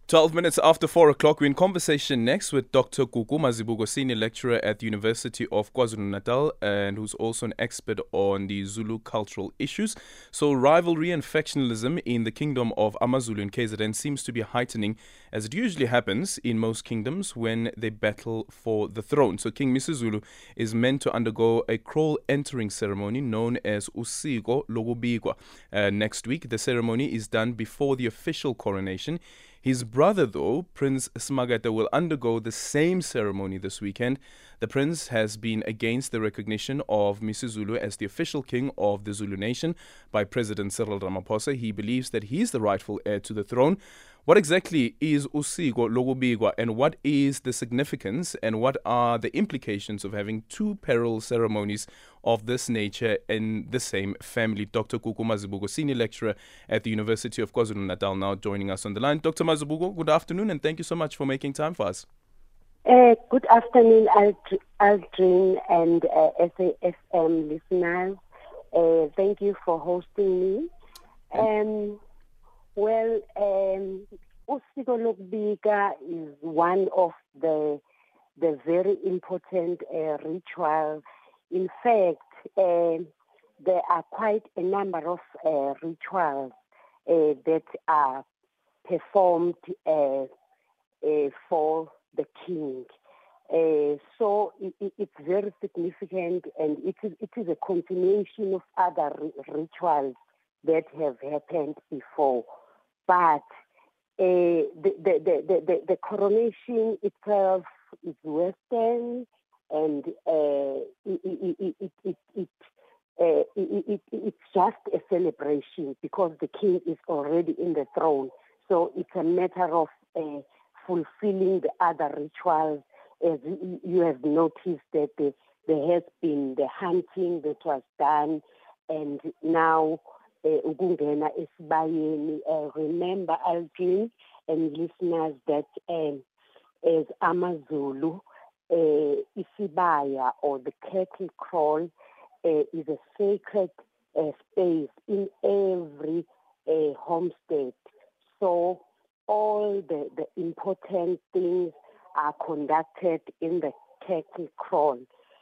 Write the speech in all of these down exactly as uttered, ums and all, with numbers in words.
twelve minutes after four o'clock, we're in conversation next with Doctor Gugu Mazibuko, Senior Lecturer at the University of KwaZulu-Natal and who's also an expert on the Zulu cultural issues. So rivalry and factionalism in the kingdom of AmaZulu in K Z N seems to be heightening, as it usually happens in most kingdoms when they battle for the throne. So King Misuzulu is meant to undergo a kraal entering ceremony known as Usiko Lokubikwa. Uh, next week, the ceremony is done before the official coronation. His brother, though, Prince Smagata, will undergo the same ceremony this weekend. The prince has been against the recognition of Misuzulu as the official king of the Zulu nation by President Cyril Ramaphosa. He believes that he is the rightful heir to the throne. What exactly is Usiko Lokubikwa, and what is the significance and what are the implications of having two parallel ceremonies of this nature in the same family? Doctor Gugu Mazibuko, Senior Lecturer at the University of KwaZulu-Natal, now joining us on the line. Doctor Mazibuko, good afternoon and thank you so much for making time for us. Uh, good afternoon, Aldrin, Aldrin and uh, S A F M listeners. Uh, thank you for hosting me. Um, well, um, Usiko Lokubika is one of the the very important uh, rituals. In fact, uh, there are quite a number of uh, rituals uh, that are performed uh, uh, for the king. Uh, so it, it, it's very significant, and it is, it is a continuation of other r- rituals that have happened before. But uh, the, the, the, the, the coronation itself is Western, and uh, it, it, it, it, it, uh, it, it, it's just a celebration because the king is already in the throne. So it's a matter of uh, fulfilling the other rituals. As you have noticed that the, there has been the hunting that was done, and now Ukungena Esibayeni. Uh, remember, Aldrin and listeners, that um, as AmaZulu, uh, Isibaya or the cattle kraal uh, is a sacred uh, space in every uh, homestead. So all the, the important things are conducted in the cattle kraal,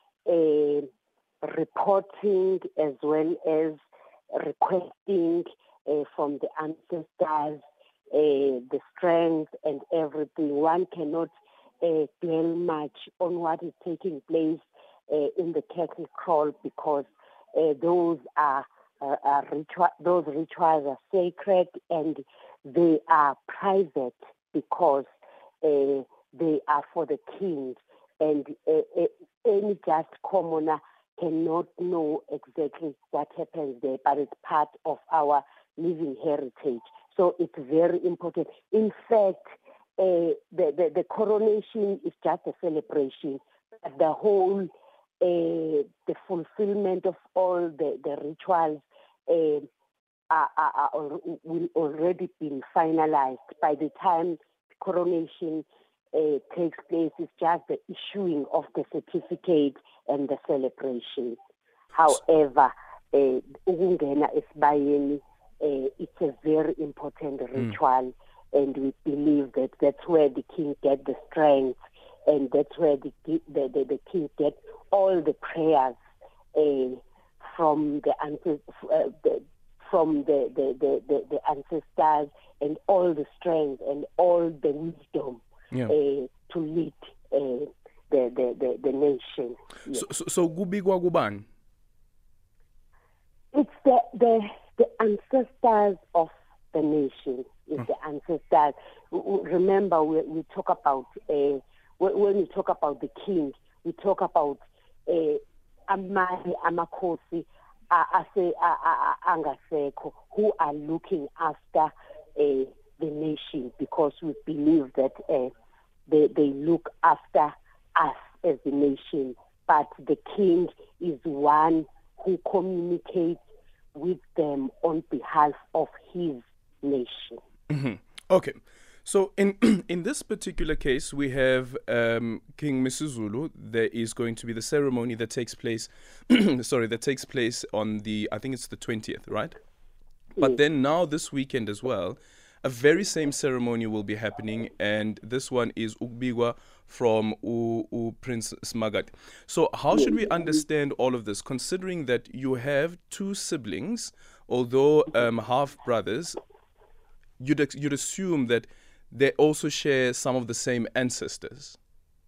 uh, reporting as well as requesting uh, from the ancestors uh, the strength and everything. One cannot uh, dwell much on what is taking place uh, in the cattle kraal because uh, those are, uh, are ritu- those rituals are sacred and they are private because uh, they are for the king, and uh, uh, any just commoner cannot know exactly what happens there, but it's part of our living heritage. So it's very important. In fact, uh, the, the, the coronation is just a celebration. But the whole, uh, the fulfillment of all the, the rituals uh, are, are, are will already been finalized. By the time the coronation uh, takes place, it's just the issuing of the certificate and the celebration. However, Ukungena Esibayeni, it's a very important ritual, mm. and we believe that that's where the king gets the strength, and that's where the the, the, the king gets all the prayers uh, from the, uh, the from the the, the, the the ancestors, and all the strength and all the wisdom yeah. uh, to lead uh, the, the, the, the nation. Yes. So, so, so Kubikwa Kubani? It's the, the the ancestors of the nation. It's oh. the ancestors. Remember, we, we talk about uh, when we talk about the king, we talk about uh, Amani Amakosi, Ase Angaseko, who are looking after uh, the nation, because we believe that uh, they they look after us as the nation. But the king is one who communicates with them on behalf of his nation. Mm-hmm. Okay. So in in this particular case, we have um, King Misuzulu. There is going to be the ceremony that takes place, sorry, that takes place on the, I think it's the twentieth, right? But yes. Then now this weekend as well, a very same ceremony will be happening, and this one is Ukbigwa from U, U Prince Smagat. So how should we understand all of this, considering that you have two siblings, although um, half brothers? You'd ex- you'd assume that they also share some of the same ancestors.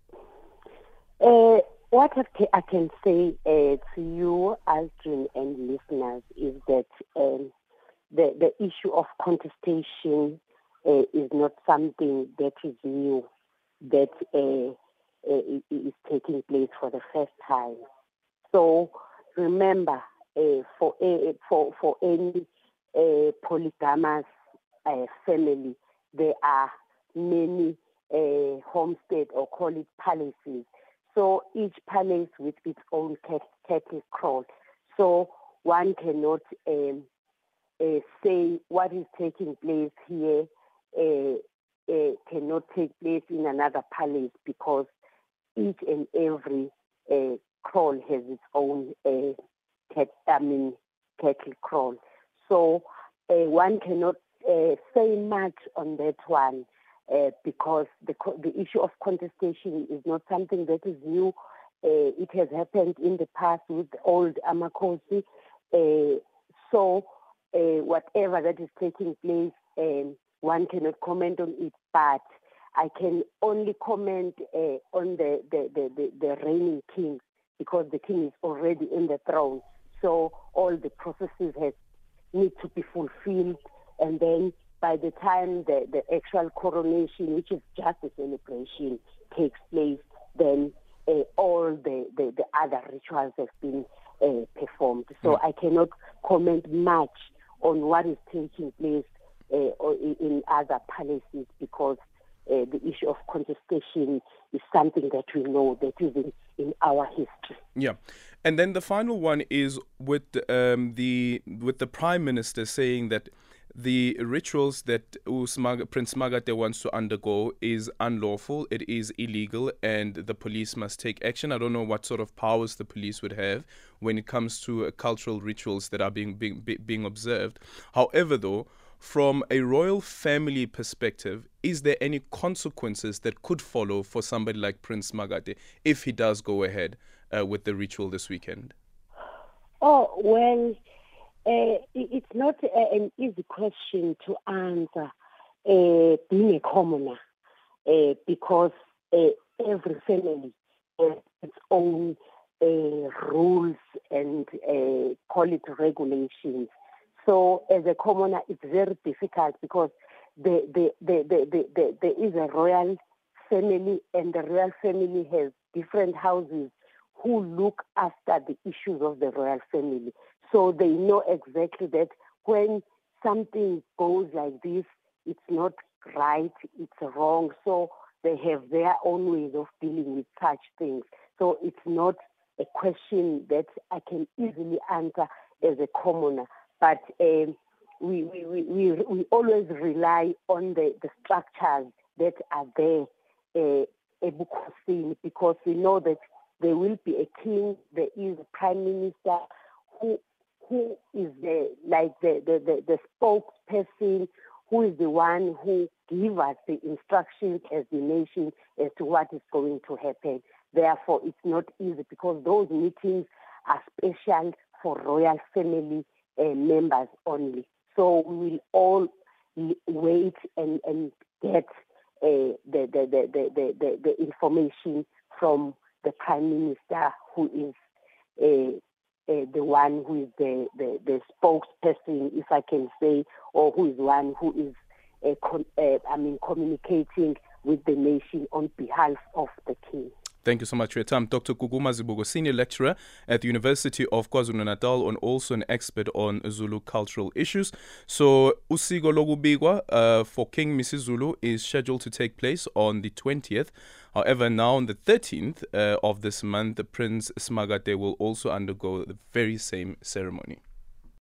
Uh, what I ca- I can say uh, to you, Aldrin, and listeners, is that um, the the issue of contestation uh, is not something that is new, that uh, uh, is taking place for the first time. So remember, uh, for uh, for for any uh, polygamous uh, family, there are many uh, homestead, or call it palaces. So each palace with its own cattle crawl. So one cannot um, uh, say what is taking place here uh, uh, cannot take place in another palace, because each and every uh, crawl has its own uh, cat, I mean, cattle crawl. So uh, one cannot uh, say much on that one. Uh, because the the issue of contestation is not something that is new. Uh, it has happened in the past with old Amakosi. Uh, so uh, whatever that is taking place, um, one cannot comment on it. But I can only comment uh, on the, the, the, the, the reigning king, because the king is already in the throne. So all the processes have, need to be fulfilled, and then by the time the, the actual coronation, which is just a celebration, takes place, then uh, all the, the, the other rituals have been uh, performed. So mm. I cannot comment much on what is taking place uh, in other palaces, because uh, the issue of contestation is something that we know that is in, in our history. Yeah. And then the final one is with um, the with the Prime Minister saying that the rituals that Usmag- Prince Magate wants to undergo is unlawful, it is illegal, and the police must take action. I don't know what sort of powers the police would have when it comes to uh, cultural rituals that are being, being being observed. However, though, from a royal family perspective, is there any consequences that could follow for somebody like Prince Magate if he does go ahead uh, with the ritual this weekend? Oh, well, Uh, it's not uh, an easy question to answer, uh, being a commoner, uh, because uh, every family has its own uh, rules and uh, call it regulations. So as a commoner, it's very difficult, because the, the, the, the, the, the, there is a royal family, and the royal family has different houses who look after the issues of the royal family. So they know exactly that when something goes like this, it's not right, it's wrong. So they have their own ways of dealing with such things. So it's not a question that I can easily answer as a commoner. But um, we, we, we, we, we always rely on the, the structures that are there uh, ebukosini, because we know that there will be a king, there is a prime minister who who is the like the, the, the, the spokesperson, who is the one who gives us the instructions as the nation as to what is going to happen. Therefore, it's not easy, because those meetings are special for royal family uh, members only. So we will all wait and, and get uh, the, the, the, the, the, the information from the Prime Minister, who is uh, uh, the one who is the, the, the spokesperson, if I can say, or who is one who is uh, con- uh, I mean, communicating with the nation on behalf of the king. Thank you so much for your time. Doctor Gugu Mazibuko, Senior Lecturer at the University of KwaZulu-Natal, and also an expert on Zulu cultural issues. So, Usiko Logubigwa uh, for King Misizulu is scheduled to take place on the twentieth. However, now on the thirteenth uh, of this month, the Prince Smagate will also undergo the very same ceremony.